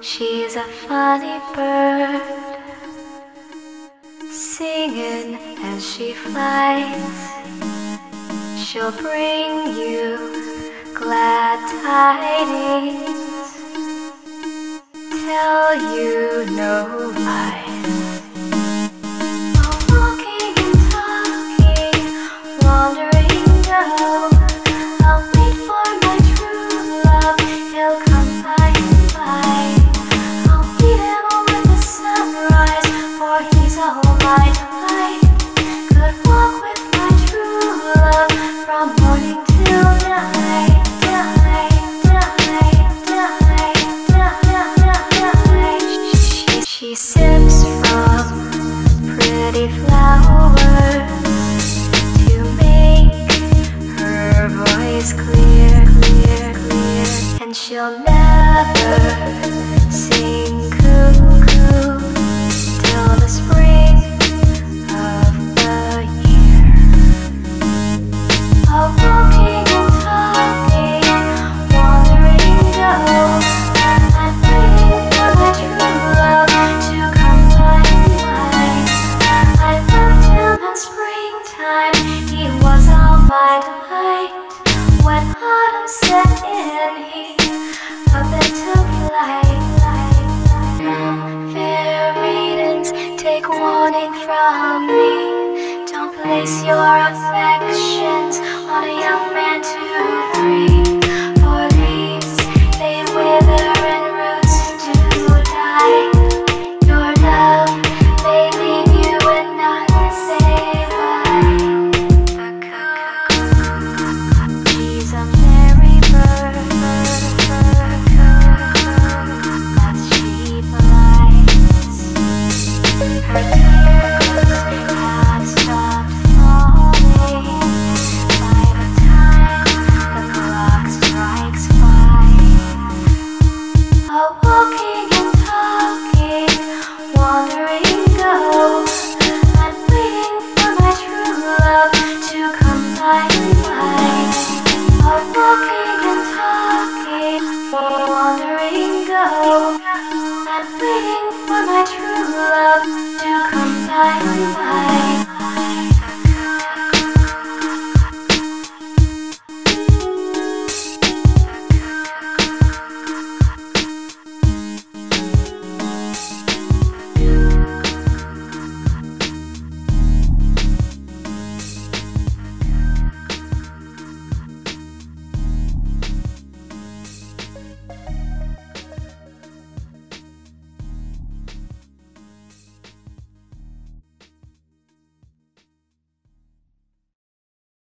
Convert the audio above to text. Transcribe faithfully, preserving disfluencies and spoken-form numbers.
She's a funny bird, singing as she flies. She'll bring you glad tidings, tell you no lies. While walking and talking, wandering down, I'll wait for my true love, he'll come by and by. I'll meet him with the sunrise, for he's all my delight. Could walk with my true love from morning till night. She sips from pretty flowers to make her voice clear, clear, clear. And she'll never sing cuckoo till the spring of the year. While walking and talking, wandering down, I'm waiting for my true love to come by mine. I loved him in springtime, he was all my delight. When autumn set in, he up and took flight. Fair maidens, take warning from me. Don't place your affections on a young man too free. For leaves, they wither and roots do die. Your love may leave you and not say bye. The cuckoo, she's a merry bird. The cuckoo, as she flies, her tunes have stopped falling by the time the clock strikes five. While walking and talking, wandering go, I'm waiting for my true love to come by mine. While walking and talking, wandering go.